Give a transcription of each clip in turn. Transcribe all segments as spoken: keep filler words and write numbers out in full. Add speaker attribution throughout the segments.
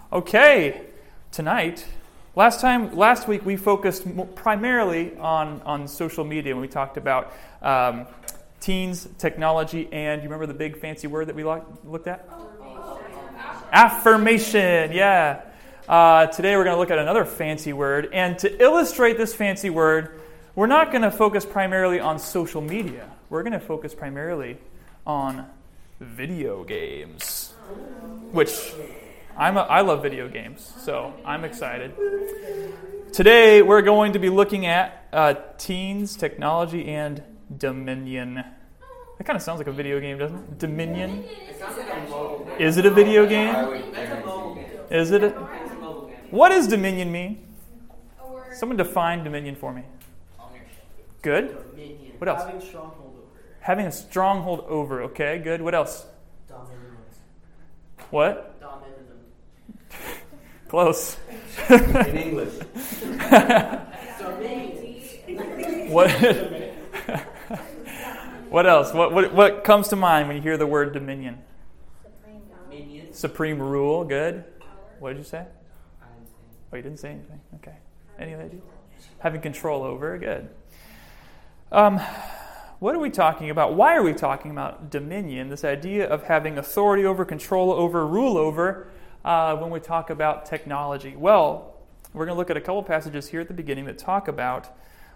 Speaker 1: Okay, tonight, last time, last week we focused primarily on, on social media when we talked about um, teens, technology, and you remember the big fancy word that we looked at? Affirmation. Affirmation, yeah. Uh, today we're going to look at another fancy word, and to illustrate this fancy word, we're not going to focus primarily on social media. We're going to focus primarily on video games, which I'm a, I love video games, so I'm excited. Today, we're going to be looking at uh, teens, technology, and Dominion. That kind of sounds like a video game, doesn't it? Dominion? Is it a video game? Is it? A, what does Dominion mean? Someone define Dominion for me. Good. What else?
Speaker 2: Having a stronghold over.
Speaker 1: Having a stronghold over. Okay, good. What else?
Speaker 2: Dominant.
Speaker 1: What?
Speaker 2: Dominant.
Speaker 1: Close.
Speaker 3: In English.
Speaker 1: What? What else? What, what what comes to mind when you hear the word dominion?
Speaker 2: Supreme dominion.
Speaker 1: Supreme rule. Good. What did you say?
Speaker 2: I didn't say.
Speaker 1: Oh, you didn't say anything. Okay. Any ideas? Having control over. Good. Um, what are we talking about? Why are we talking about dominion? This idea of having authority over, control over, rule over. Uh, when we talk about technology? Well, we're going to look at a couple passages here at the beginning that talk about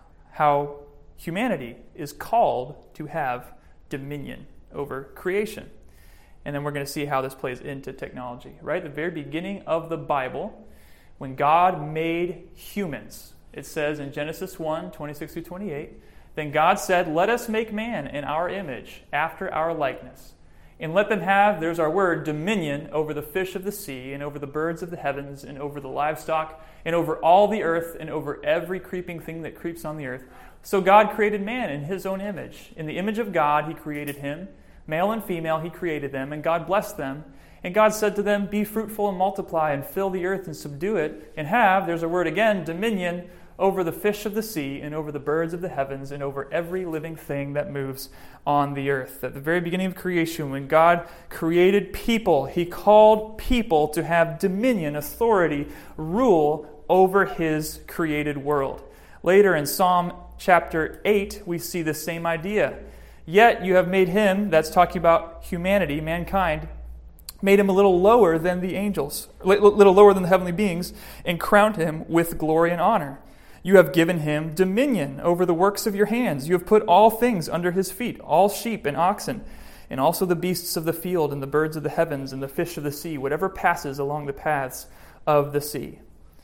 Speaker 1: how humanity is called to have dominion over creation. And then we're going to see how this plays into technology. Right at the very beginning of the Bible, when God made humans, it says in Genesis one, twenty-six through twenty-eight, then God said, "Let us make man in our image, after our likeness. And let them have," there's our word, "dominion over the fish of the sea, and over the birds of the heavens, and over the livestock, and over all the earth, and over every creeping thing that creeps on the earth." So God created man in his own image. In the image of God, he created him. Male and female, he created them, and God blessed them. And God said to them, "Be fruitful and multiply, and fill the earth and subdue it, and have," there's our word again, "dominion over the fish of the sea, and over the birds of the heavens, and over every living thing that moves on the earth." At the very beginning of creation, when God created people, he called people to have dominion, authority, rule over his created world. Later in Psalm chapter eight, we see the same idea. "Yet you have made him," that's talking about humanity, mankind, "made him a little lower than the angels, a little lower than the heavenly beings, and crowned him with glory and honor. You have given him dominion over the works of your hands. You have put all things under his feet, all sheep and oxen, and also the beasts of the field, and the birds of the heavens, and the fish of the sea, whatever passes along the paths of the sea."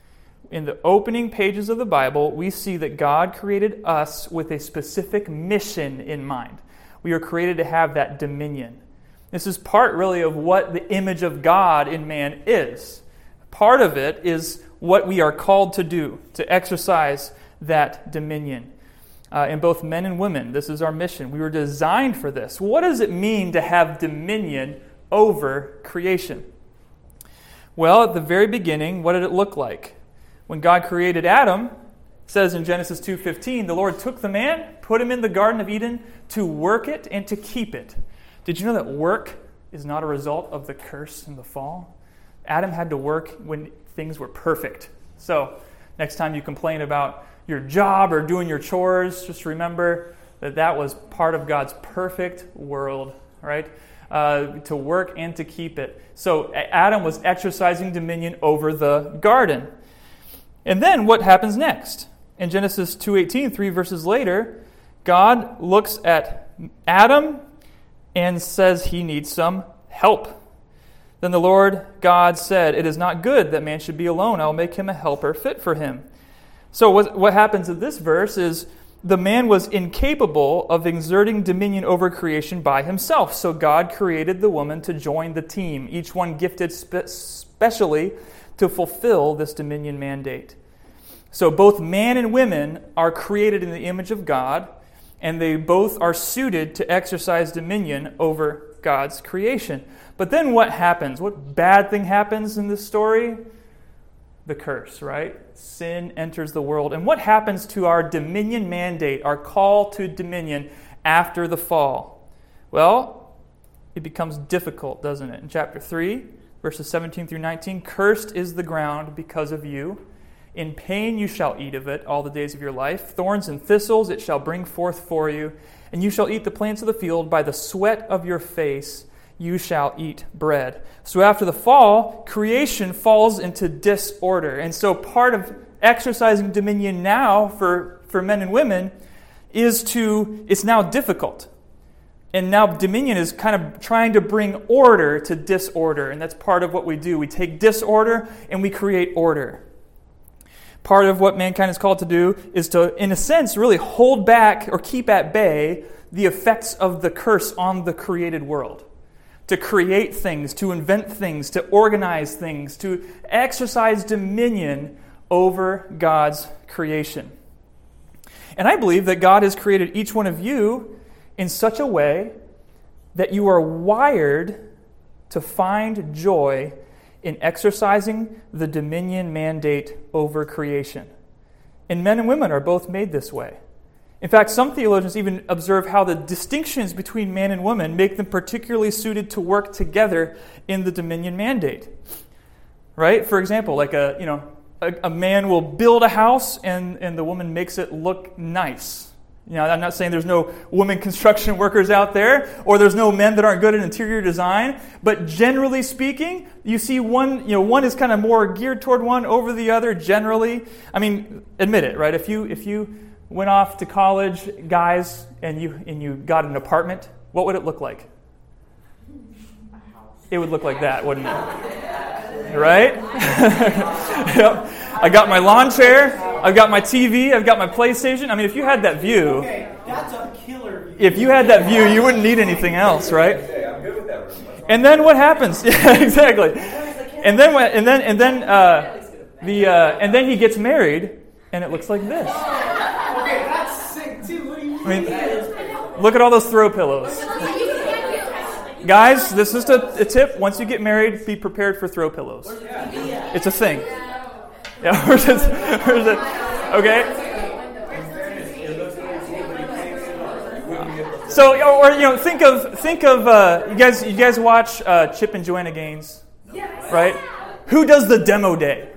Speaker 1: In the opening pages of the Bible, we see that God created us with a specific mission in mind. We are created to have that dominion. This is part, really, of what the image of God in man is. Part of it is what we are called to do, to exercise that dominion. Uh, in both men and women, this is our mission. We were designed for this. What does it mean to have dominion over creation? Well, at the very beginning, what did it look like? When God created Adam, it says in Genesis two fifteen, "The Lord took the man, put him in the Garden of Eden to work it and to keep it." Did you know that work is not a result of the curse and the fall? Adam had to work when things were perfect. So, next time you complain about your job or doing your chores, just remember that that was part of God's perfect world, right? Uh, to work and to keep it. So, Adam was exercising dominion over the garden. And then what happens next? In Genesis two eighteen, three verses later, God looks at Adam and says he needs some help. Then the Lord God said, "It is not good that man should be alone. I will make him a helper fit for him." So what, what happens in this verse is the man was incapable of exerting dominion over creation by himself. So God created the woman to join the team, each one gifted spe- specially to fulfill this dominion mandate. So both man and women are created in the image of God, and they both are suited to exercise dominion over God's creation. But then what happens? What bad thing happens in this story? The curse, right? Sin enters the world. And what happens to our dominion mandate, our call to dominion after the fall? Well, it becomes difficult, doesn't it? In chapter three, verses seventeen through nineteen. Cursed is the ground because of you. In pain you shall eat of it all the days of your life. Thorns and thistles it shall bring forth for you. And you shall eat the plants of the field. By the sweat of your face you shall eat bread. So after the fall, creation falls into disorder. And so part of exercising dominion now for, for men and women is to, it's now difficult. And now dominion is kind of trying to bring order to disorder. And that's part of what we do. We take disorder and we create order. Part of what mankind is called to do is to, in a sense, really hold back or keep at bay the effects of the curse on the created world. To create things, to invent things, to organize things, to exercise dominion over God's creation. And I believe that God has created each one of you in such a way that you are wired to find joy in exercising the dominion mandate over creation. And men and women are both made this way. In fact, some theologians even observe how the distinctions between man and woman make them particularly suited to work together in the dominion mandate. Right? For example, like a, you know, a, a man will build a house and, and the woman makes it look nice. You know, I'm not saying there's no women construction workers out there, or there's no men that aren't good at interior design, but generally speaking, you see one, you know, one is kind of more geared toward one over the other generally. I mean, admit it, right? If you if you went off to college, guys, and you and you got an apartment, what would it look like? It would look like that, wouldn't it? Right? Yep. I got my lawn chair, I've got my T V, I've got my PlayStation. I mean, if you had that view,
Speaker 2: okay, that's a killer view.
Speaker 1: If you had that view, you wouldn't need anything else, right?
Speaker 3: I'm good with that.
Speaker 1: And then what happens? Yeah, exactly. And then and then and then uh, the uh, and then he gets married, and it looks like this.
Speaker 2: Okay, that's sick too. What do you
Speaker 1: I mean, look at all those throw pillows. Guys, this is a, a tip. Once you get married, be prepared for throw pillows. It's a thing. Yeah, where's it? Where's it? Okay. So, or you know, think of think of uh, you guys. You guys watch uh, Chip and Joanna Gaines, right? Who does the demo day?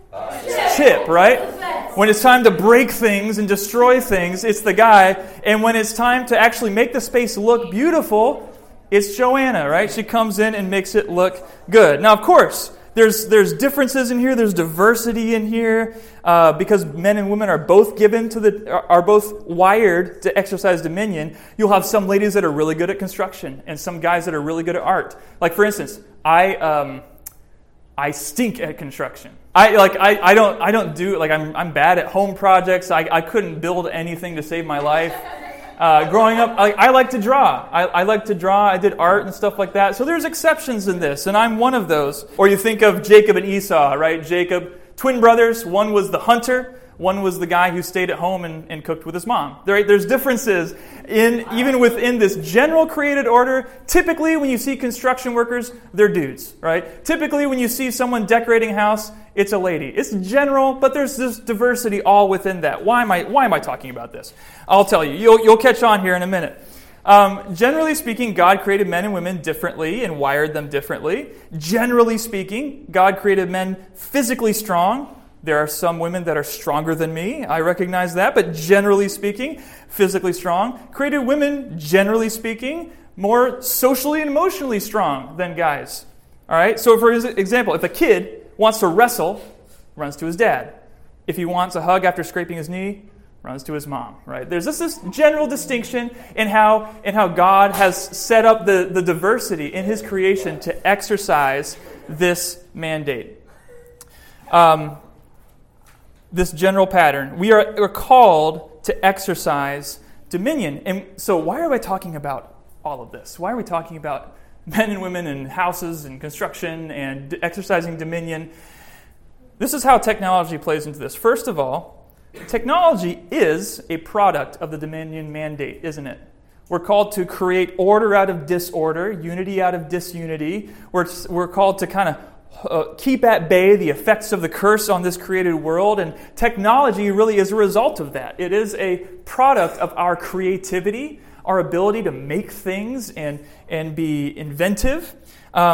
Speaker 1: Chip, right? When it's time to break things and destroy things, it's the guy. And when it's time to actually make the space look beautiful, it's Joanna, right? She comes in and makes it look good. Now, of course, there's there's differences in here. There's diversity in here uh, because men and women are both given to the are both wired to exercise dominion. You'll have some ladies that are really good at construction and some guys that are really good at art. Like for instance, I um, I stink at construction. I like I, I don't I don't do like I'm I'm bad at home projects. I I couldn't build anything to save my life. Uh, growing up, I, I like to draw. I, I like to draw. I did art and stuff like that. So there's exceptions in this, and I'm one of those. Or you think of Jacob and Esau, right? Jacob, twin brothers. One was the hunter. One was the guy who stayed at home and, and cooked with his mom. There, there's differences in even within this general created order. Typically, when you see construction workers, they're dudes, right? Typically, when you see someone decorating a house, it's a lady. It's general, but there's this diversity all within that. Why am I why am I talking about this? I'll tell you. You'll, you'll catch on here in a minute. Um, generally speaking, God created men and women differently and wired them differently. Generally speaking, God created men physically strong. There are some women that are stronger than me. I recognize that. But generally speaking, physically strong. Created women, generally speaking, more socially and emotionally strong than guys. All right? So for example, if a kid wants to wrestle, runs to his dad. If he wants a hug after scraping his knee, runs to his mom. Right? There's this, this general distinction in how, in how God has set up the, the diversity in his creation to exercise this mandate. Um... This general pattern. We are, are called to exercise dominion. And so why are we talking about all of this? Why are we talking about men and women and houses and construction and exercising dominion? This is how technology plays into this. First of all, technology is a product of the dominion mandate, isn't it? We're called to create order out of disorder, unity out of disunity. We're, we're called to kind of Uh, keep at bay the effects of the curse on this created world, and technology really is a result of that. It is a product of our creativity, our ability to make things and, and be inventive. Um,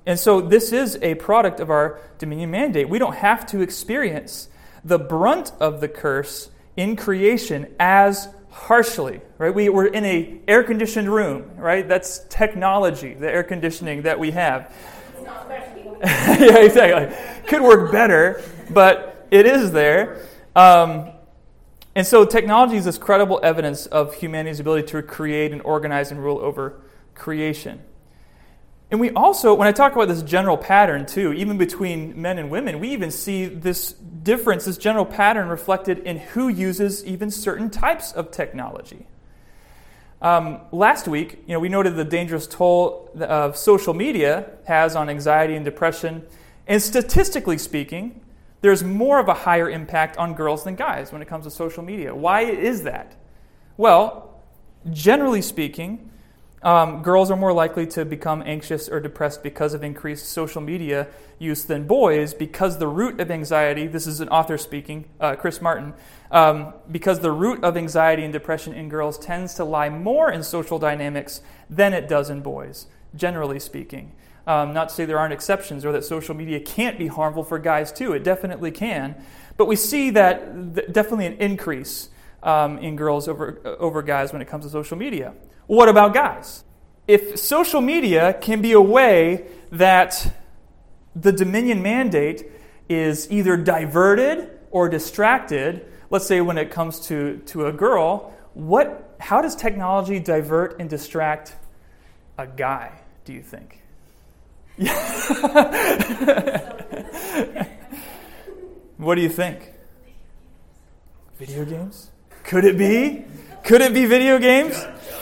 Speaker 1: and so this is a product of our dominion mandate. We don't have to experience the brunt of the curse in creation as harshly, right? We, we're in a air-conditioned room, right? That's technology, the air conditioning that we have.
Speaker 3: It's not special.
Speaker 1: Yeah, exactly. Could work better, but it is there. Um, and so technology is this credible evidence of humanity's ability to create and organize and rule over creation. And we also, when I talk about this general pattern too, even between men and women, we even see this difference, this general pattern reflected in who uses even certain types of technology. Um, last week, you know, we noted the dangerous toll of social media has on anxiety and depression. And statistically speaking, there's more of a higher impact on girls than guys when it comes to social media. Why is that? Well, generally speaking, Um, girls are more likely to become anxious or depressed because of increased social media use than boys, because the root of anxiety, this is an author speaking, uh, Chris Martin, um, because the root of anxiety and depression in girls tends to lie more in social dynamics than it does in boys, generally speaking. Um, not to say there aren't exceptions or that social media can't be harmful for guys too. It definitely can. But we see that th- definitely an increase um, in girls over, over guys when it comes to social media. What about guys? If social media can be a way that the dominion mandate is either diverted or distracted, let's say when it comes to, to a girl, what? How does technology divert and distract a guy, do you think? What do you think? Video games? Could it be? Could it be video games?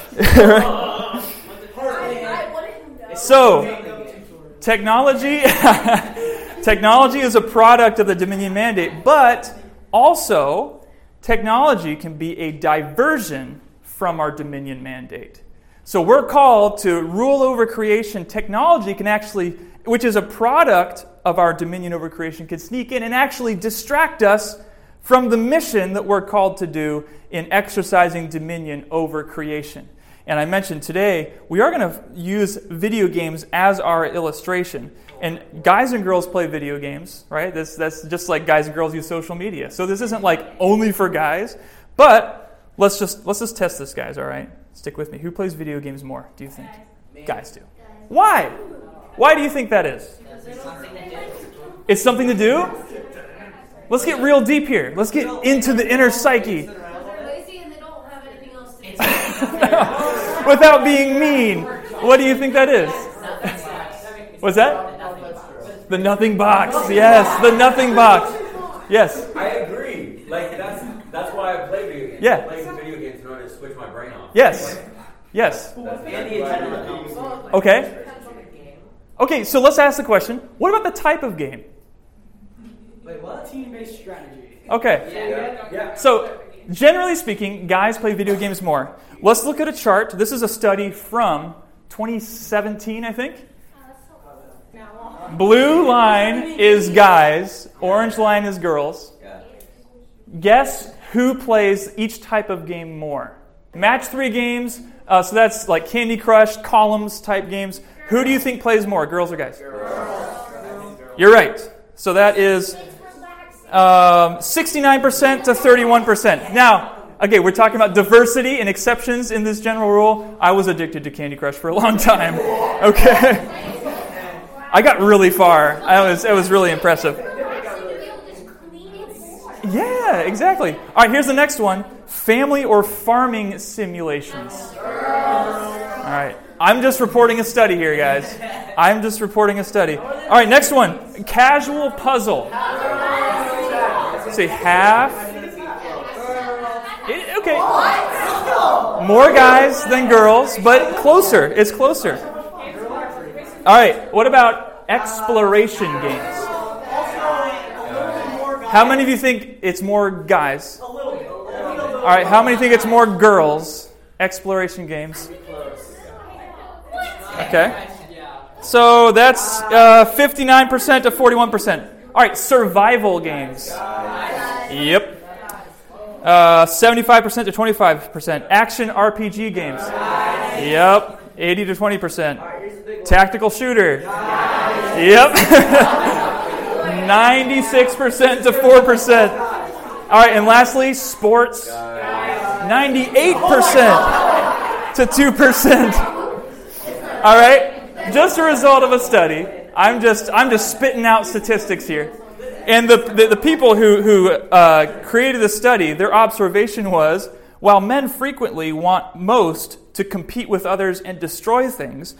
Speaker 1: So, technology, technology is a product of the dominion mandate, but also technology can be a diversion from our dominion mandate. So we're called to rule over creation. Technology can actually, which is a product of our dominion over creation, can sneak in and actually distract us from the mission that we're called to do in exercising dominion over creation. And I mentioned today, we are going to use video games as our illustration. And guys and girls play video games, right? That's, that's just like guys and girls use social media. So this isn't like only for guys. But let's just let's just test this, guys, all right? Stick with me. Who plays video games more, do you think?
Speaker 3: Guys.
Speaker 1: Guys do. Why? Why do you think that is? It's something to do? Let's get real deep here. Let's get into the inner psyche. Without being mean, what do you think that is? What's that? The nothing box. Yes, the nothing box. Yes.
Speaker 4: I agree. Like that's that's why I play video games.
Speaker 1: Yeah.
Speaker 4: I play video games in order to switch my brain off.
Speaker 1: Yes. Yes. Okay. Okay, so let's ask the question, what about the type of game?
Speaker 2: Wait, what? Team-based strategy.
Speaker 1: Okay.
Speaker 2: Yeah. Yeah.
Speaker 1: So, generally speaking, guys play video games more. Let's look at a chart. This is a study from twenty seventeen, I think. Blue line is guys. Orange line is girls. Guess who plays each type of game more? Match three games. Uh, so that's like Candy Crush, columns type games. Who do you think plays more, girls or guys? Girls. You're right. So that is um, sixty-nine percent to thirty-one percent. Now, okay, we're talking about diversity and exceptions in this general rule. I was addicted to Candy Crush for a long time. Okay. I got really far. I was, it was really impressive. Yeah, exactly. All right, here's the next one. Family or farming simulations. All right. I'm just reporting a study here, guys. I'm just reporting a study. All right, next one. Casual puzzle. Say half. It, okay. More guys than girls, but closer. It's closer. All right, what about exploration games? How many of you think it's more guys? All right, how many think it's more girls? Exploration games. Okay. So that's uh, fifty-nine percent to forty-one percent. All right, survival games. Yep. Uh, seventy-five percent to twenty-five percent. Action R P G games. Yep. eighty to twenty percent. Tactical shooter. Yep. ninety-six percent to four percent. All right, and lastly, sports. ninety-eight percent to two percent. All right? Just a result of a study. I'm just I'm just spitting out statistics here. And the the, the people who, who uh, created the study, their observation was, while men frequently want most to compete with others and destroy things,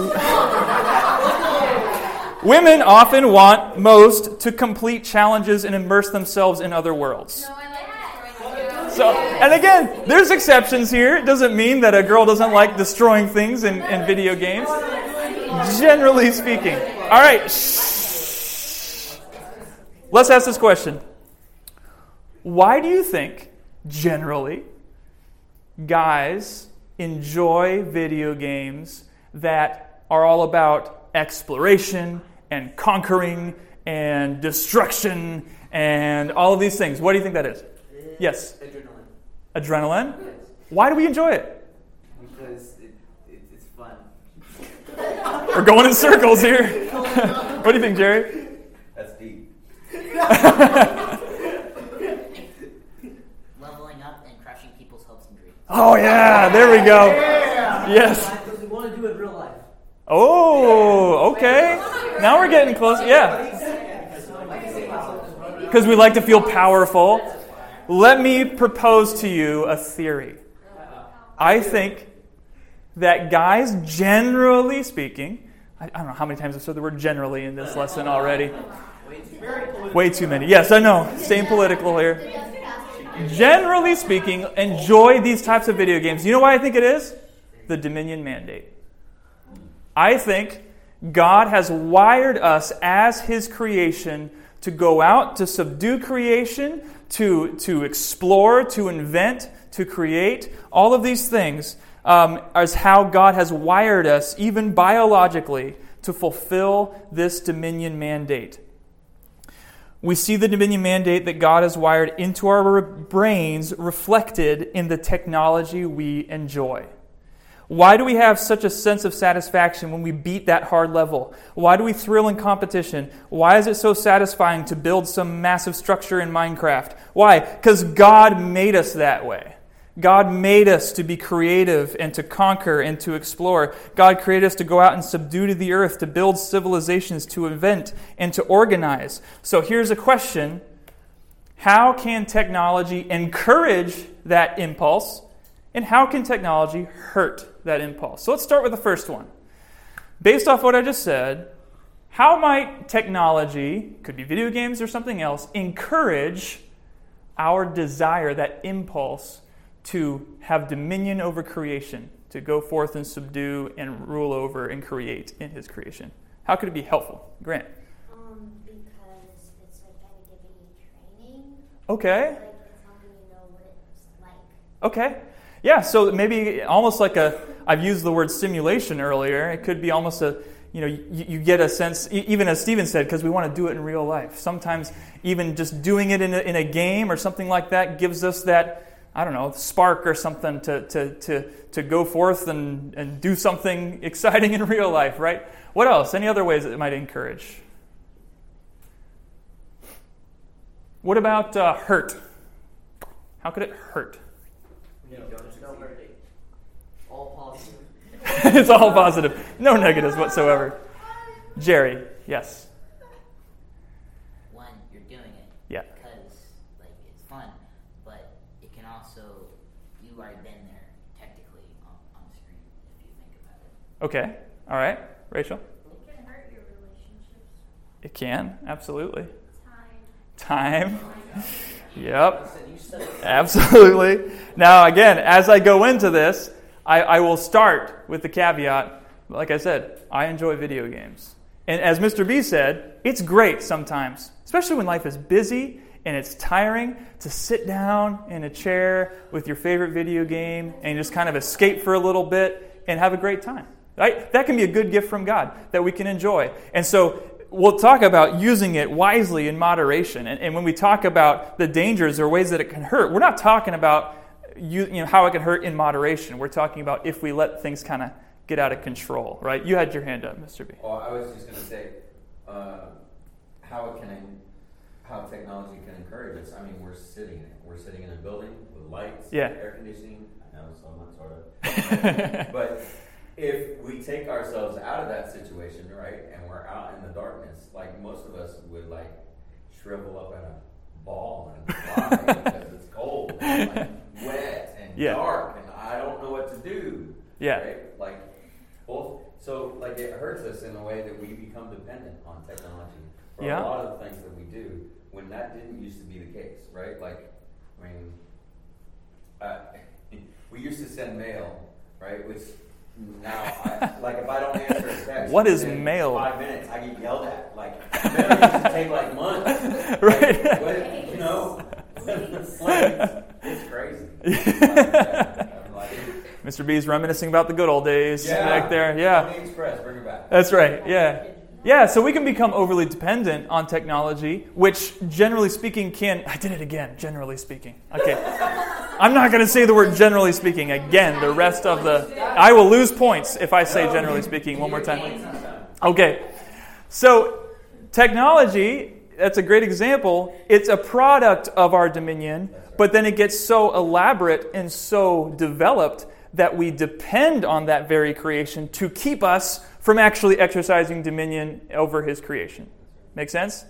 Speaker 1: women often want most to complete challenges and immerse themselves in other worlds. So, and again, there's exceptions here. It doesn't mean that a girl doesn't like destroying things in, in video games. Generally speaking. All right. Shh. Let's ask this question. Why do you think, generally, guys enjoy video games that are all about exploration and conquering and destruction and all of these things? What do you think that is? Yes?
Speaker 2: Adrenaline.
Speaker 1: Adrenaline?
Speaker 2: Yes.
Speaker 1: Why do we enjoy it?
Speaker 2: Because it, it, it's fun.
Speaker 1: We're going in circles here. What do you think, Jerry?
Speaker 4: That's deep.
Speaker 3: Leveling up and crushing people's hopes and dreams.
Speaker 1: Oh, yeah. There we go. Yes.
Speaker 2: Because we want to do it in real life.
Speaker 1: Oh, okay. Now we're getting close. Yeah. Because we like to feel powerful. Let me propose to you a theory. I think that guys, generally speaking, I, I don't know how many times I've said the word generally in this lesson already. Way too many. Yes, I know. Staying political here. Generally speaking, enjoy these types of video games. You know why I think it is? The Dominion Mandate. I think God has wired us as His creation to go out, to subdue creation, to, to explore, to invent, to create. All of these things um, is how God has wired us, even biologically, to fulfill this Dominion Mandate. We see the Dominion Mandate that God has wired into our brains reflected in the technology we enjoy. Why do we have such a sense of satisfaction when we beat that hard level? Why do we thrill in competition? Why is it so satisfying to build some massive structure in Minecraft? Why? Because God made us that way. God made us to be creative and to conquer and to explore. God created us to go out and subdue the earth, to build civilizations, to invent, and to organize. So here's a question. How can technology encourage that impulse? And how can technology hurt that impulse? So let's start with the first one. Based off what I just said, how might technology, could be video games or something else, encourage our desire, that impulse, to have dominion over creation, to go forth and subdue and rule over and create in His creation? How could it be helpful? Grant?
Speaker 5: Um, because it's like kind of giving you training.
Speaker 1: Okay.
Speaker 5: Like it's helping you know what it's like.
Speaker 1: Okay. Yeah, so maybe almost like a, I've used the word simulation earlier. It could be almost a, you know, you, you get a sense, even as Stephen said, because we want to do it in real life. Sometimes even just doing it in a, in a game or something like that gives us that, I don't know, spark or something to to to, to go forth and, and do something exciting in real life, right? What else? Any other ways that it might encourage? What about uh, hurt? How could it hurt?
Speaker 2: All positive.
Speaker 1: It's all positive. No negatives whatsoever. Jerry, yes.
Speaker 3: One, you're doing it.
Speaker 1: Yeah.
Speaker 3: Because like it's fun, but it can also, you already been there technically on, on the screen if you think about it.
Speaker 1: Okay. All right. Rachel?
Speaker 5: It can hurt your relationships.
Speaker 1: It can. Absolutely.
Speaker 5: Time.
Speaker 1: Time. Yep. Absolutely. Now, again, as I go into this, I, I will start with the caveat. Like I said, I enjoy video games. And as Mister B said, it's great sometimes, especially when life is busy and it's tiring, to sit down in a chair with your favorite video game and just kind of escape for a little bit and have a great time. Right? That can be a good gift from God that we can enjoy. And so we'll talk about using it wisely in moderation. And, and when we talk about the dangers or ways that it can hurt, we're not talking about you, you know, how it can hurt in moderation. We're talking about if we let things kind of get out of control, right? You had your hand up, Mister B.
Speaker 4: Oh, I was just going to say,
Speaker 6: uh, how it can, how technology can encourage us. I mean, we're sitting in it. We're sitting in a building with lights,
Speaker 1: Yeah.
Speaker 6: air conditioning. I know, somewhat, sort of. But if we take ourselves out of that situation, right, and we're out in the darkness, like most of us would like shrivel up in a ball and cry because it's cold and like wet and
Speaker 1: Yeah.
Speaker 6: dark and I don't know what to do.
Speaker 1: Yeah.
Speaker 6: Right? Like both. So like it hurts us in a way that we become dependent on technology for
Speaker 1: Yeah.
Speaker 6: a lot of the things that we do when that didn't used to be the case, right? Like, I mean, uh, we used to send mail, right? Which now, I, like, if I don't answer a text,
Speaker 1: What is
Speaker 6: within
Speaker 1: mail?
Speaker 6: Five minutes, I get yelled at. Like, mail used to take like months.
Speaker 1: Right.
Speaker 6: Like, what, you know, like, it's crazy. I'm like,
Speaker 1: Mister B's reminiscing about the good old days
Speaker 6: yeah,
Speaker 1: back there. Yeah.
Speaker 6: Pony Express, bring it back.
Speaker 1: That's right. Yeah. Yeah, so we can become overly dependent on technology, which generally speaking can... I did it again, generally speaking. Okay. I'm not going to say the word generally speaking again the rest of the... I will lose points if I say generally speaking one more time. Okay. So technology, that's a great example. It's a product of our dominion, but then it gets so elaborate and so developed that we depend on that very creation to keep us from actually exercising dominion over his creation. Make sense?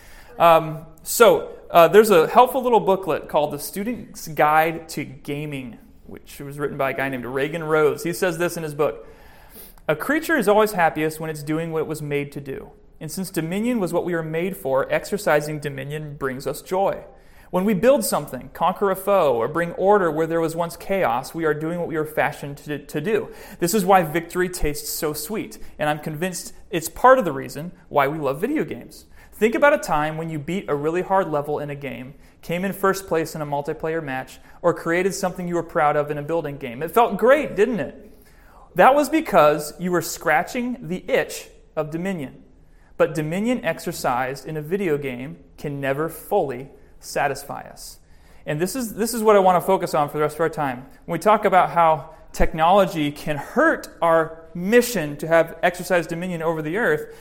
Speaker 1: Um, so, uh, there's a helpful little booklet called The Student's Guide to Gaming, which was written by a guy named Reagan Rose. He says this in his book. A creature is always happiest when it's doing what it was made to do. And since dominion was what we were made for, exercising dominion brings us joy. When we build something, conquer a foe, or bring order where there was once chaos, we are doing what we were fashioned to, to do. This is why victory tastes so sweet, and I'm convinced it's part of the reason why we love video games. Think about a time when you beat a really hard level in a game, came in first place in a multiplayer match, or created something you were proud of in a building game. It felt great, didn't it? That was because you were scratching the itch of dominion. But dominion exercised in a video game can never fully satisfy us. And this is this is what I want to focus on for the rest of our time. When we talk about how technology can hurt our mission to have exercise dominion over the earth,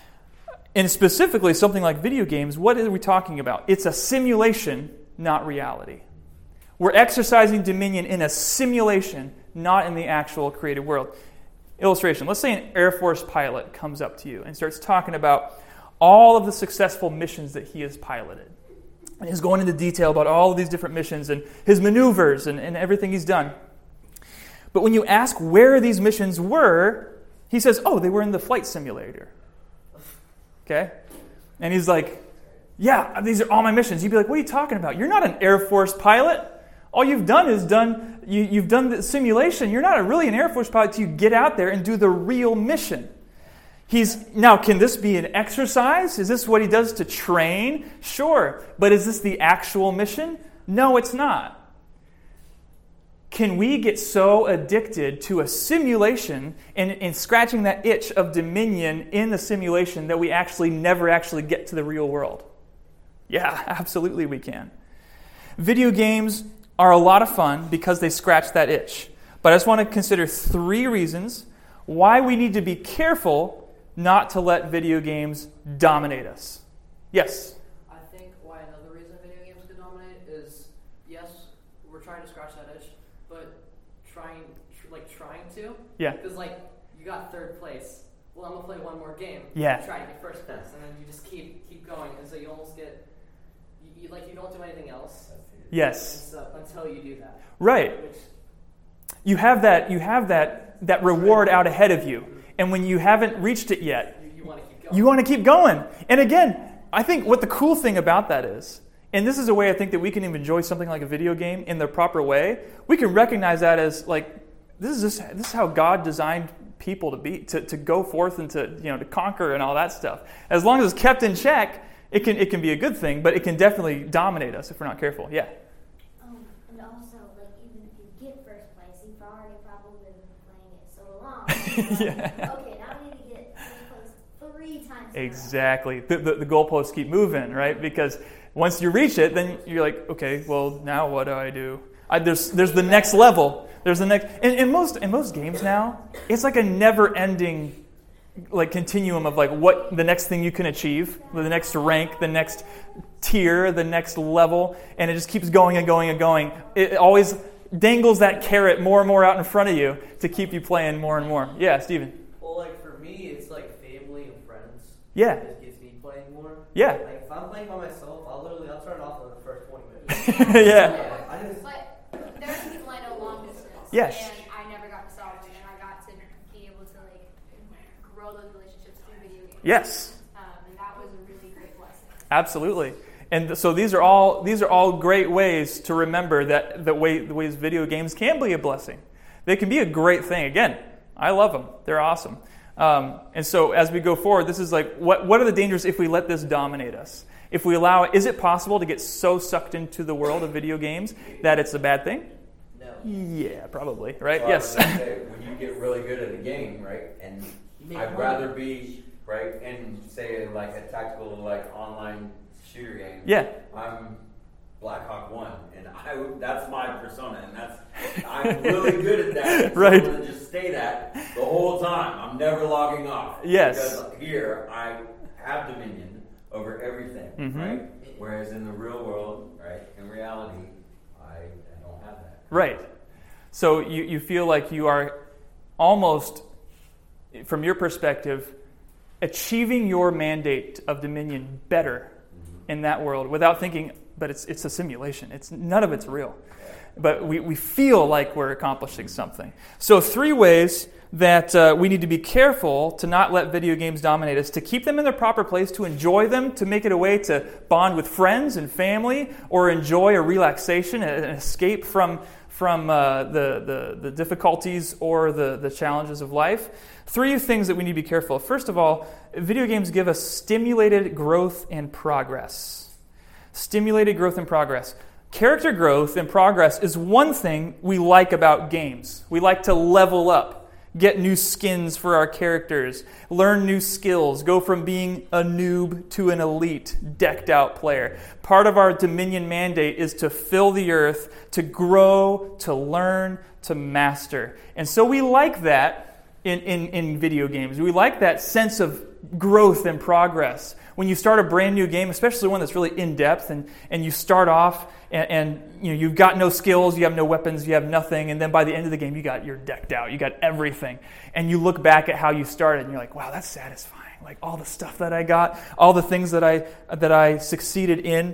Speaker 1: and specifically something like video games, what are we talking about? It's a simulation, not reality. We're exercising dominion in a simulation, not in the actual created world. Illustration. Let's say an Air Force pilot comes up to you and starts talking about all of the successful missions that he has piloted. And he's going into detail about all of these different missions and his maneuvers and, and everything he's done. But when you ask where these missions were, he says, oh, they were in the flight simulator. Okay? And he's like, yeah, these are all my missions. You'd be like, what are you talking about? You're not an Air Force pilot. All you've done is done, you, you've done the simulation. You're not a, really an Air Force pilot until you get out there and do the real mission. He's now, can this be an exercise? Is this what he does to train? Sure. But is this the actual mission? No, it's not. Can we get so addicted to a simulation and, and scratching that itch of dominion in the simulation that we actually never actually get to the real world? Yeah, absolutely we can. Video games are a lot of fun because they scratch that itch. But I just want to consider three reasons why we need to be careful not to let video games dominate us. Yes?
Speaker 7: I think why another reason video games can dominate is, yes, we're trying to scratch that itch, but trying, tr- like trying to.
Speaker 1: Yeah.
Speaker 7: Because like you got third place. Well, I'm gonna play one more game.
Speaker 1: Yeah.
Speaker 7: Try to get first place, and then you just keep keep going, and so you almost get, you, you like you don't do anything else.
Speaker 1: Yes.
Speaker 7: So, until you do that.
Speaker 1: Right.
Speaker 7: Which,
Speaker 1: You have that. You have that. That reward out ahead of you. And when you haven't reached it yet,
Speaker 7: you, you want to keep going.
Speaker 1: you want to keep going. And again, I think what the cool thing about that is, and this is a way I think that we can even enjoy something like a video game in the proper way, we can recognize that as like, this is just, this is how God designed people to be, to, to go forth and to, you know, to conquer and all that stuff. As long as it's kept in check, it can it can be a good thing, but it can definitely dominate us if we're not careful. Yeah.
Speaker 5: Um, and also, like, even if you get first place, you've already probably been playing it so long.
Speaker 1: Yeah.
Speaker 5: Okay, now we need to get first place three times. in a row.
Speaker 1: Exactly. The, the, the goalposts keep moving, right? Because once you reach it, then you're like, okay, well, now what do I do? I, there's there's the next level. There's the next. In, in most in most games now, it's like a never-ending like continuum of like what the next thing you can achieve, the next rank, the next tier, the next level, and it just keeps going and going and going. It always dangles that carrot more and more out in front of you to keep you playing more and more. Yeah, Steven.
Speaker 2: Well, like for me, it's like family and friends.
Speaker 1: Yeah.
Speaker 2: That gets me playing more.
Speaker 1: Yeah.
Speaker 2: Like if I'm playing by myself, I'll literally I'll turn it off in the first twenty minutes.
Speaker 1: Yeah.
Speaker 2: Yeah, I just
Speaker 8: But there's people I know long distance.
Speaker 1: Yes.
Speaker 8: And I never got to solve it, and I got to be able to like grow those relationships through video games.
Speaker 1: Yes.
Speaker 8: Um, and that was a really great blessing.
Speaker 1: Absolutely. And so these are all these are all great ways to remember that the way the ways video games can be a blessing. They can be a great thing. Again, I love them. They're awesome. Um, and so as we go forward, this is like what what are the dangers if we let this dominate us? If we allow it, is it possible to get so sucked into the world of video games that it's a bad thing?
Speaker 2: no.
Speaker 1: Yeah, probably. Right?
Speaker 6: So I
Speaker 1: Yes.
Speaker 6: was gonna say, when you get really good at a game, right, and
Speaker 2: You make
Speaker 6: I'd
Speaker 2: money.
Speaker 6: rather be right in say like a tactical like online shooter game.
Speaker 1: Yeah.
Speaker 6: I'm Black Hawk One, and I would- that's my persona, and that's I'm really good at that. So
Speaker 1: Right.
Speaker 6: I'm gonna just stay that the whole time. I'm never logging off.
Speaker 1: Yes.
Speaker 6: Because here I have dominion over everything,
Speaker 1: Mhm.
Speaker 6: right? Whereas in the real world, right, in reality, I, I don't have that.
Speaker 1: Right. So you, you feel like you are almost, from your perspective, achieving your mandate of dominion better in that world without thinking, but it's it's a simulation. It's none of it's real. But we, we feel like we're accomplishing something. So three ways that uh, we need to be careful to not let video games dominate us, to keep them in their proper place, to enjoy them, to make it a way to bond with friends and family, or enjoy a relaxation, an escape from from uh, the, the, the difficulties or the, the challenges of life. Three things that we need to be careful of. First of all, video games give us stimulated growth and progress. Stimulated growth and progress. Character growth and progress is one thing we like about games. We like to level up, get new skins for our characters, learn new skills, go from being a noob to an elite, decked out player. Part of our Dominion mandate is to fill the earth, to grow, to learn, to master. And so we like that in, in, in video games. We like that sense of growth and progress. When you start a brand new game, especially one that's really in-depth, and, and you start off and, and you know, you've got no skills, you have no weapons, you have nothing, and then by the end of the game, you got you're decked out, you got everything. And you look back at how you started, and you're like, wow, that's satisfying. Like all the stuff that I got, all the things that I that I succeeded in.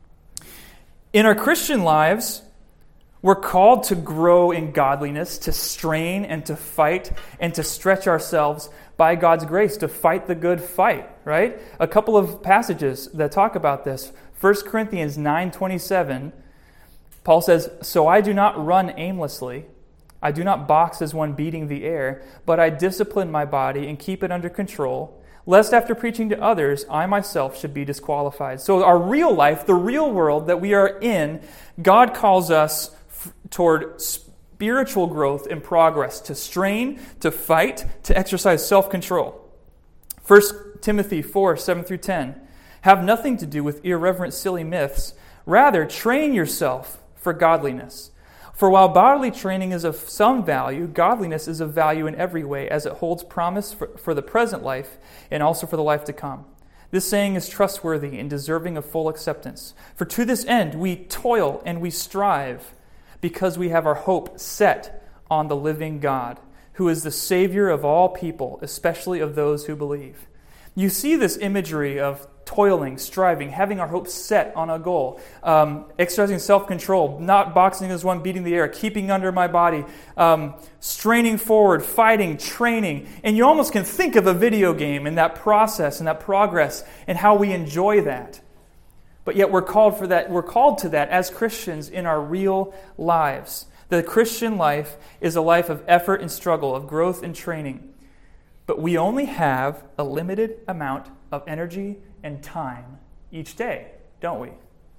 Speaker 1: In our Christian lives, we're called to grow in godliness, to strain and to fight and to stretch ourselves by God's grace, to fight the good fight, right? A couple of passages that talk about this. First Corinthians nine twenty-seven, Paul says, "So I do not run aimlessly. I do not box as one beating the air, but I discipline my body and keep it under control, lest after preaching to others, I myself should be disqualified." So our real life, the real world that we are in, God calls us f- toward spiritual growth and progress, to strain, to fight, to exercise self-control. First Timothy four, seven through ten. "Have nothing to do with irreverent, silly myths. Rather, train yourself for godliness. For while bodily training is of some value, godliness is of value in every way, as it holds promise for, for the present life and also for the life to come. This saying is trustworthy and deserving of full acceptance. For to this end we toil and we strive, because we have our hope set on the living God, who is the Savior of all people, especially of those who believe." You see this imagery of toiling, striving, having our hope set on a goal, um, exercising self-control, not boxing as one beating the air, keeping under my body, um, straining forward, fighting, training. And you almost can think of a video game in that process and that progress and how we enjoy that. But yet we're called for that. We're called to that as Christians in our real lives. The Christian life is a life of effort and struggle, of growth and training. But we only have a limited amount of energy and time each day, don't we?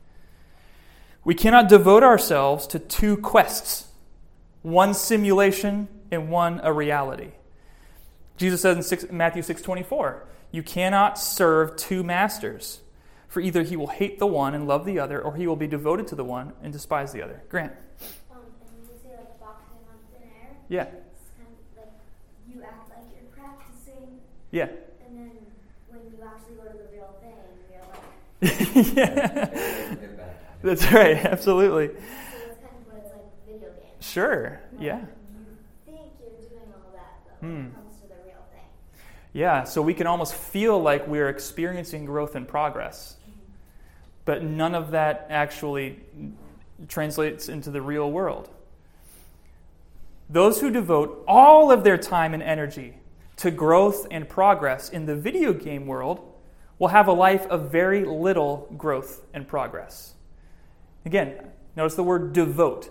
Speaker 1: We cannot devote ourselves to two quests, one simulation and one a reality. Jesus says in six, Matthew six twenty-four, "You cannot serve two masters, for either he will hate the one and love the other, or he will be devoted to the one and despise the other." Grant?
Speaker 5: Um, and you say like boxing on thin air.
Speaker 1: Yeah.
Speaker 5: It's kind of like you act like you're practicing.
Speaker 1: Yeah.
Speaker 5: And then when you actually go to the real thing, you're like,
Speaker 1: Yeah. That's right, absolutely.
Speaker 5: so that's kind of what it's like with video games.
Speaker 1: Sure,
Speaker 5: Like,
Speaker 1: yeah.
Speaker 5: You think you're doing all that, but when
Speaker 1: Hmm.
Speaker 5: it comes to the real thing.
Speaker 1: Yeah, so we can almost feel like we're experiencing growth and progress, but none of that actually translates into the real world. Those who devote all of their time and energy to growth and progress in the video game world will have a life of very little growth and progress. Again, notice the word devote.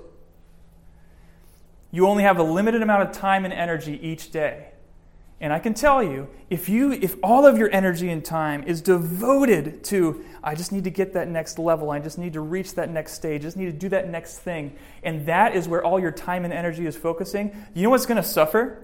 Speaker 1: You only have a limited amount of time and energy each day. And I can tell you, if you if all of your energy and time is devoted to, I just need to get that next level, I just need to reach that next stage, I just need to do that next thing, and that is where all your time and energy is focusing, you know what's going to suffer?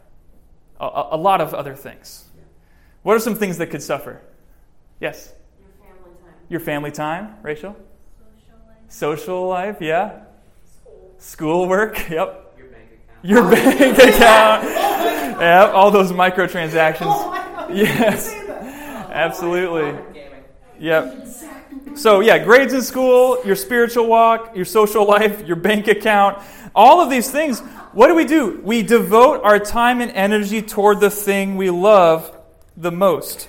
Speaker 1: A, a, a lot of other things. What are some things that could suffer? Yes?
Speaker 7: Your family time.
Speaker 1: Your family time, Rachel?
Speaker 8: Social life.
Speaker 1: Social life, yeah.
Speaker 8: School.
Speaker 1: Schoolwork, yep.
Speaker 7: Your bank account.
Speaker 1: Your bank account. Yep, all those microtransactions.
Speaker 7: Oh my God,
Speaker 1: Yes.
Speaker 7: you say that.
Speaker 1: Absolutely.
Speaker 7: Modern gaming.
Speaker 1: Yep. So, yeah, grades in school, your spiritual walk, your social life, your bank account, all of these things. What do we do? We devote our time and energy toward the thing we love the most.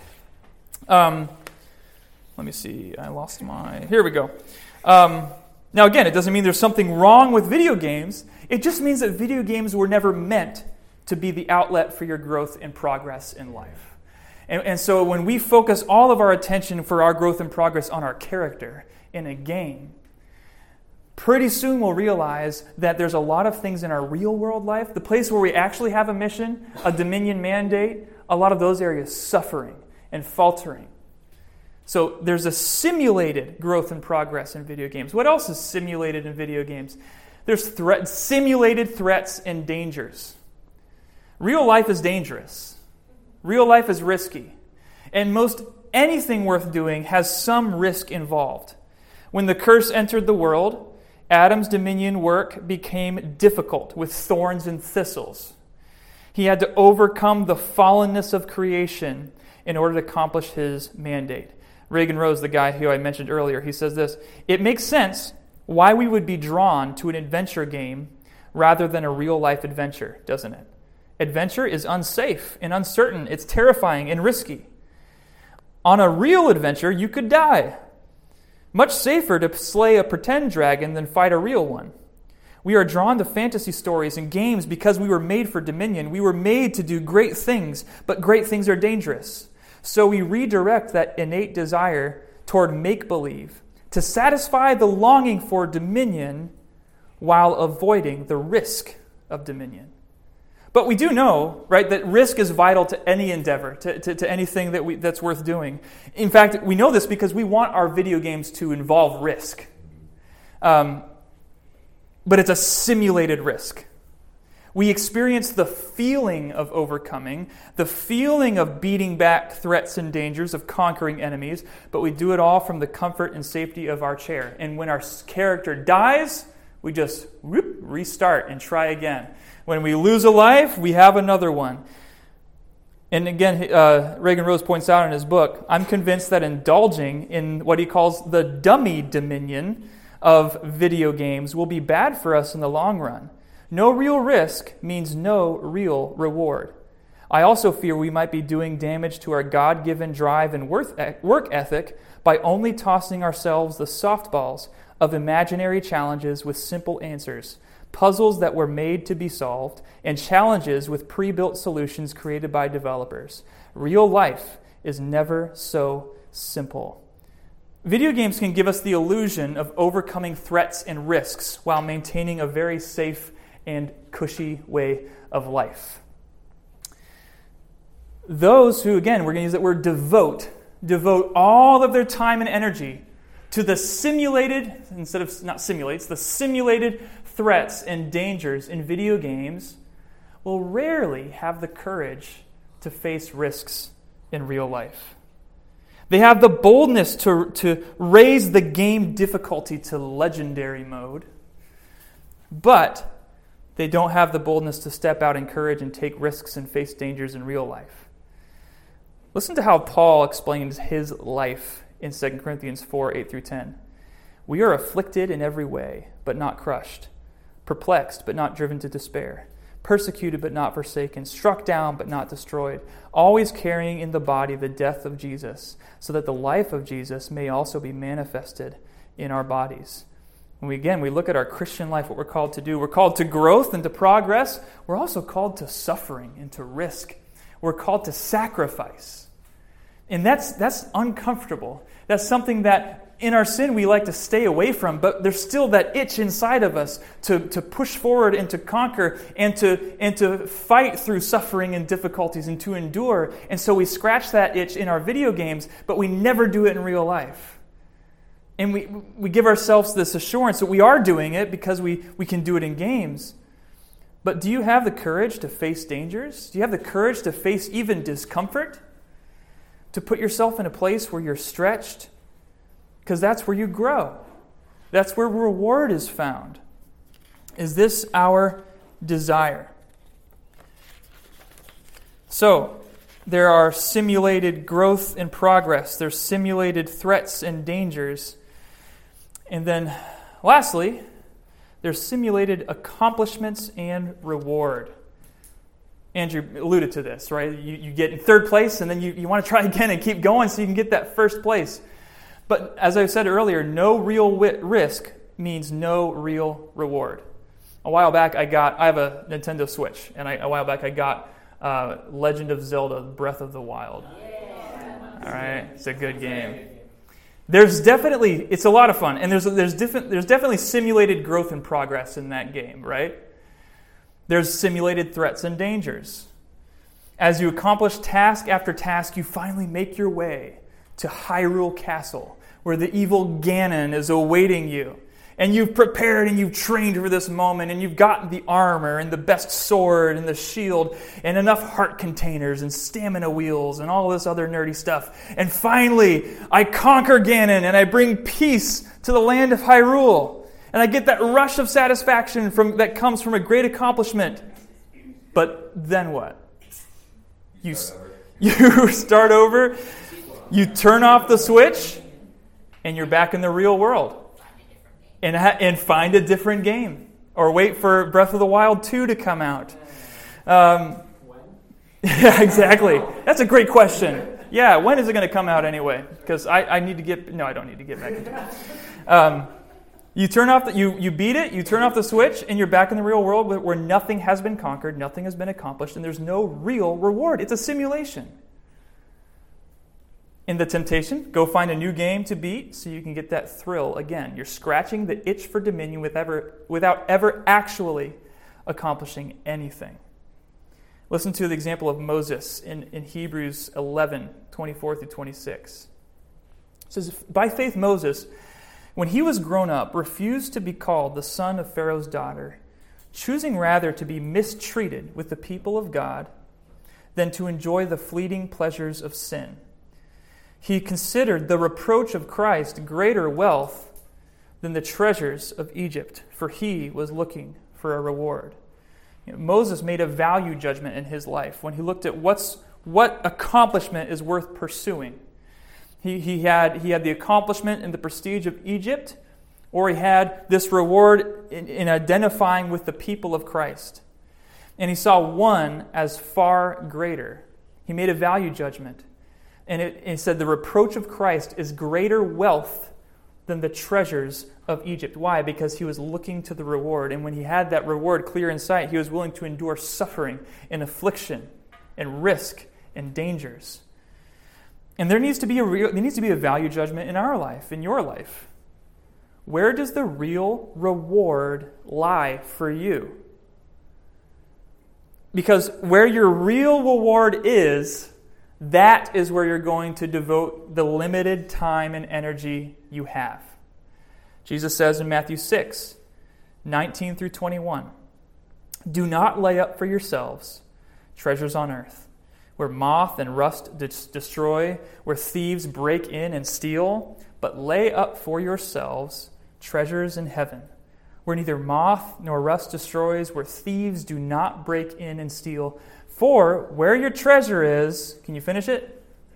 Speaker 1: Um, let me see. I lost my... Here we go. Um, now, again, it doesn't mean there's something wrong with video games. It just means that video games were never meant to be the outlet for your growth and progress in life. And, and so when we focus all of our attention for our growth and progress on our character in a game, pretty soon we'll realize that there's a lot of things in our real world life, the place where we actually have a mission, a dominion mandate, a lot of those areas suffering and faltering. So there's a simulated growth and progress in video games. What else is simulated in video games? There's threat, simulated threats and dangers. Real life is dangerous. Real life is risky. And most anything worth doing has some risk involved. When the curse entered the world, Adam's dominion work became difficult with thorns and thistles. He had to overcome the fallenness of creation in order to accomplish his mandate. Reagan Rose, the guy who I mentioned earlier, he says this: it makes sense why we would be drawn to an adventure game rather than a real-life adventure, doesn't it? Adventure is unsafe and uncertain. It's terrifying and risky. On a real adventure, you could die. Much safer to slay a pretend dragon than fight a real one. We are drawn to fantasy stories and games because we were made for dominion. We were made to do great things, but great things are dangerous. So we redirect that innate desire toward make-believe to satisfy the longing for dominion while avoiding the risk of dominion. But we do know, right, that risk is vital to any endeavor, to, to, to anything that we, that's worth doing. In fact, we know this because we want our video games to involve risk. Um, but it's a simulated risk. We experience the feeling of overcoming, the feeling of beating back threats and dangers, of conquering enemies, but we do it all from the comfort and safety of our chair. And when our character dies, we just whoop, restart and try again. When we lose a life, we have another one. And again, uh, Reagan Rose points out in his book, I'm convinced that indulging in what he calls the dummy dominion of video games will be bad for us in the long run. No real risk means no real reward. I also fear we might be doing damage to our God-given drive and work ethic by only tossing ourselves the softballs of imaginary challenges with simple answers, puzzles that were made to be solved, and challenges with pre-built solutions created by developers. Real life is never so simple. Video games can give us the illusion of overcoming threats and risks while maintaining a very safe and cushy way of life. Those who, again, we're going to use that word devote, devote all of their time and energy to the simulated, instead of not simulates, the simulated threats and dangers in video games will rarely have the courage to face risks in real life. They have the boldness to, to raise the game difficulty to legendary mode, but they don't have the boldness to step out in courage and take risks and face dangers in real life. Listen to how Paul explains his life in Second Corinthians four, eight through ten. We are afflicted in every way, but not crushed, perplexed, but not driven to despair, persecuted, but not forsaken, struck down, but not destroyed, always carrying in the body the death of Jesus, so that the life of Jesus may also be manifested in our bodies. And we, again, we look at our Christian life, what we're called to do. We're called to growth and to progress. We're also called to suffering and to risk. We're called to sacrifice. And that's that's uncomfortable. That's something that in our sin we like to stay away from, but there's still that itch inside of us to, to push forward and to conquer and to, and to fight through suffering and difficulties and to endure. And so we scratch that itch in our video games, but we never do it in real life. And we we give ourselves this assurance that we are doing it because we, we can do it in games. But do you have the courage to face dangers? Do you have the courage to face even discomfort? To put yourself in a place where you're stretched? Because that's where you grow. That's where reward is found. Is this our desire? So, there are simulated growth and progress. There's simulated threats and dangers. And then, lastly, there's simulated accomplishments and reward. Andrew alluded to this, right? You, you get in third place, and then you, you want to try again and keep going so you can get that first place. But as I said earlier, no real wit- risk means no real reward. A while back, I got, I have a Nintendo Switch, and I, a while back I got uh, Legend of Zelda, Breath of the Wild. Yeah. All right, it's a good game. There's definitely, it's a lot of fun, and there's there's different there's definitely simulated growth and progress in that game, right? There's simulated threats and dangers. As you accomplish task after task, you finally make your way to Hyrule Castle, where the evil Ganon is awaiting you. And you've prepared and you've trained for this moment, and you've gotten the armor and the best sword and the shield and enough heart containers and stamina wheels and all this other nerdy stuff. And finally, I conquer Ganon and I bring peace to the land of Hyrule. And I get that rush of satisfaction from that comes from a great accomplishment. But then what? You you start over, you turn off the switch, and you're back in the real world. And, ha- and find a different game. Or wait for Breath of the Wild two to come out. Um, yeah, exactly. That's a great question. Yeah, when is it going to come out anyway? Because I, I need to get... No, I don't need to get back into it. Um, you turn off the, you, you beat it, you turn off the switch, and you're back in the real world where nothing has been conquered, nothing has been accomplished, and there's no real reward. It's a simulation. In the temptation, go find a new game to beat so you can get that thrill again. You're scratching the itch for dominion with ever, without ever actually accomplishing anything. Listen to the example of Moses in, in Hebrews eleven, twenty-four through twenty-six. It says, by faith Moses, when he was grown up, refused to be called the son of Pharaoh's daughter, choosing rather to be mistreated with the people of God than to enjoy the fleeting pleasures of sin. He considered the reproach of Christ greater wealth than the treasures of Egypt, for he was looking for a reward. You know, Moses made a value judgment in his life when he looked at what's what accomplishment is worth pursuing. He, he, had, he had the accomplishment and the prestige of Egypt, or he had this reward in, in identifying with the people of Christ. And he saw one as far greater. He made a value judgment. And it, it said the reproach of Christ is greater wealth than the treasures of Egypt. Why? Because he was looking to the reward. And when he had that reward clear in sight, he was willing to endure suffering and affliction and risk and dangers. And there needs to be a real, there needs to be a value judgment in our life, in your life. Where does the real reward lie for you? Because where your real reward is, that is where you're going to devote the limited time and energy you have. Jesus says in Matthew six, nineteen through twenty-one, do not lay up for yourselves treasures on earth, where moth and rust destroy, where thieves break in and steal, but lay up for yourselves treasures in heaven, where neither moth nor rust destroys, where thieves do not break in and steal. For where your treasure is, can you finish it?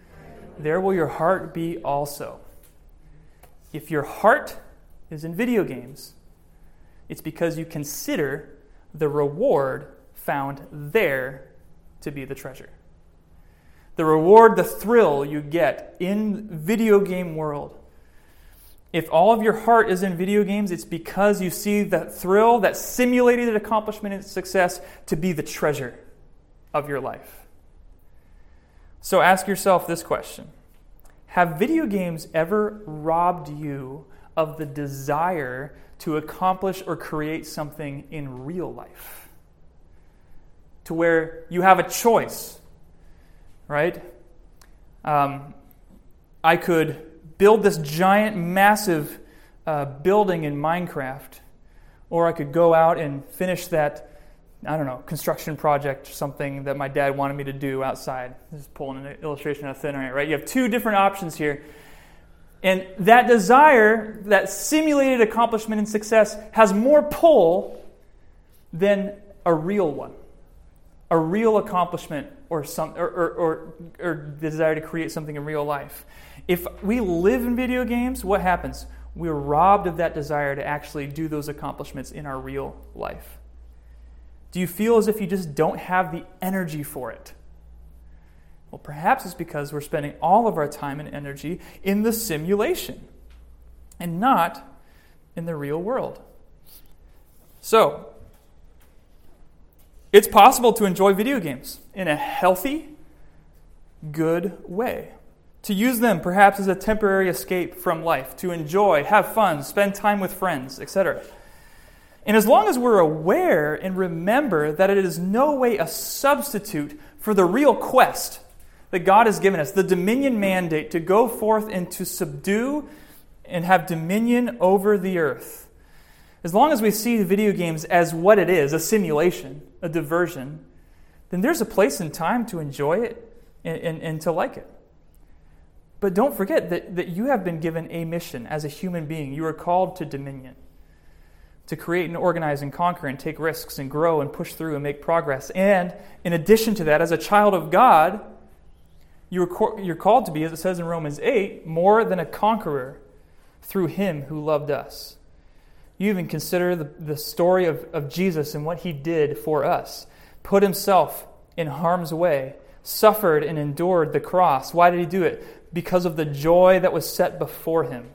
Speaker 1: there will your heart be also. If your heart is in video games, it's because you consider the reward found there to be the treasure. The reward, the thrill you get in video game world. If all of your heart is in video games, it's because you see that thrill, that simulated accomplishment and success to be the treasure of your life. So ask yourself this question. Have video games ever robbed you of the desire to accomplish or create something in real life? To where you have a choice, right? Um, I could build this giant, massive uh, building in Minecraft, or I could go out and finish that, I don't know, construction project or something that my dad wanted me to do outside. This is pulling an illustration out of thin air, right? You have two different options here. And that desire, that simulated accomplishment and success, has more pull than a real one. A real accomplishment or some or, or, or, or desire to create something in real life. If we live in video games, what happens? We're robbed of that desire to actually do those accomplishments in our real life. Do you feel as if you just don't have the energy for it? Well, perhaps it's because we're spending all of our time and energy in the simulation and not in the real world. So, it's possible to enjoy video games in a healthy, good way. To use them perhaps as a temporary escape from life, to enjoy, have fun, spend time with friends, et cetera. And as long as we're aware and remember that it is no way a substitute for the real quest that God has given us, the dominion mandate to go forth and to subdue and have dominion over the earth. As long as we see the video games as what it is, a simulation, a diversion, then there's a place and time to enjoy it and, and, and to like it. But don't forget that, that you have been given a mission as a human being. You are called to dominion, to create and organize and conquer and take risks and grow and push through and make progress. And in addition to that, as a child of God, you're, you're called to be, as it says in Romans eight, more than a conqueror through Him who loved us. You even consider the, the story of, of Jesus and what He did for us. Put Himself in harm's way, suffered and endured the cross. Why did He do it? Because of the joy that was set before Him.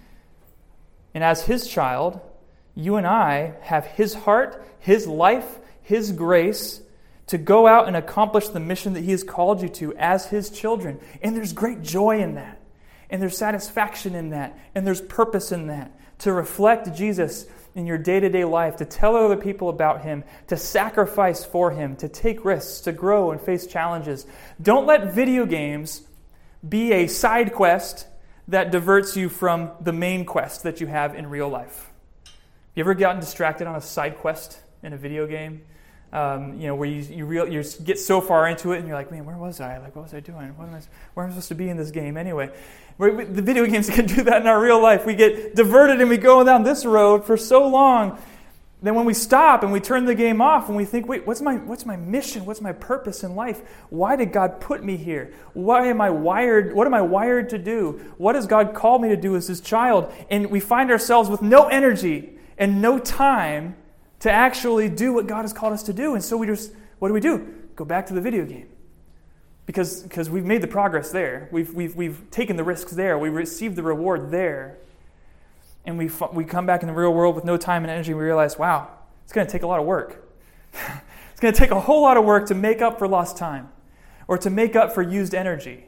Speaker 1: And as His child, you and I have His heart, His life, His grace to go out and accomplish the mission that He has called you to as His children. And there's great joy in that. And there's satisfaction in that. And there's purpose in that. To reflect Jesus in your day-to-day life, to tell other people about Him, to sacrifice for Him, to take risks, to grow and face challenges. Don't let video games be a side quest that diverts you from the main quest that you have in real life. You ever gotten distracted on a side quest in a video game? Um, you know, where you you, real, you get so far into it and you're like, man, where was I? Like, what was I doing? What am I, where am I supposed to be in this game anyway? We're, the video games can do that in our real life. We get diverted and we go down this road for so long. Then when we stop and we turn the game off and we think, wait, what's my what's my mission? What's my purpose in life? Why did God put me here? Why am I wired? What am I wired to do? What has God called me to do as His child? And we find ourselves with no energy and no time to actually do what God has called us to do. And so we just, what do we do? Go back to the video game. Because because we've made the progress there. We've we've we've taken the risks there. We received the reward there. And we we come back in the real world with no time and energy, and we realize, wow, it's going to take a lot of work. It's going to take a whole lot of work to make up for lost time or to make up for used energy.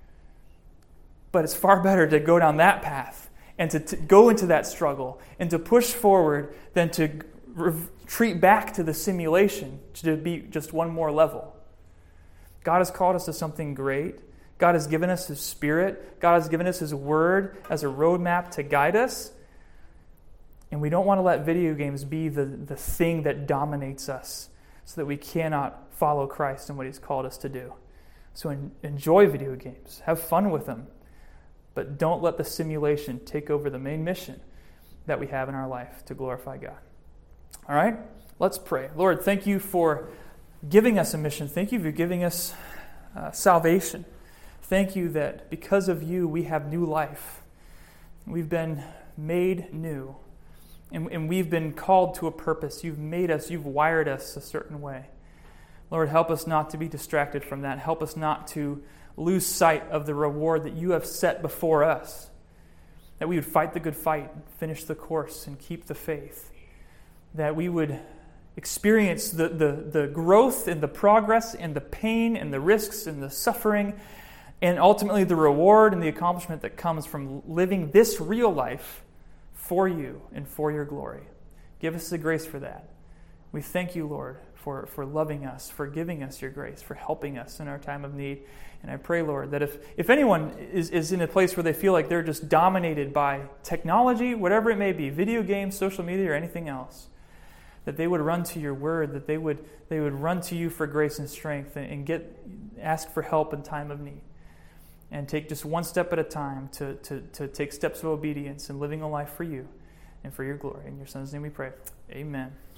Speaker 1: But it's far better to go down that path and to, to go into that struggle and to push forward than to retreat back to the simulation to be just one more level. God has called us to something great. God has given us His Spirit. God has given us His Word as a roadmap to guide us. And we don't want to let video games be the, the thing that dominates us so that we cannot follow Christ and what He's called us to do. So en- enjoy video games. Have fun with them. But don't let the simulation take over the main mission that we have in our life to glorify God. All right? Let's pray. Lord, thank You for giving us a mission. Thank You for giving us uh, salvation. Thank you that because of you, we have new life. We've been made new. And, and we've been called to a purpose. You've made us, you've wired us a certain way. Lord, help us not to be distracted from that. Help us not to lose sight of the reward that you have set before us. That we would fight the good fight, finish the course, and keep the faith. That we would experience the, the, the growth and the progress and the pain and the risks and the suffering and ultimately the reward and the accomplishment that comes from living this real life for you and for your glory. Give us the grace for that. We thank you, Lord, for, for loving us, for giving us your grace, for helping us in our time of need. And I pray, Lord, that if, if anyone is, is in a place where they feel like they're just dominated by technology, whatever it may be, video games, social media, or anything else, that they would run to your word, that they would they would run to you for grace and strength and, and get ask for help in time of need. And take just one step at a time to, to, to take steps of obedience and living a life for you and for your glory. In your Son's name we pray. Amen.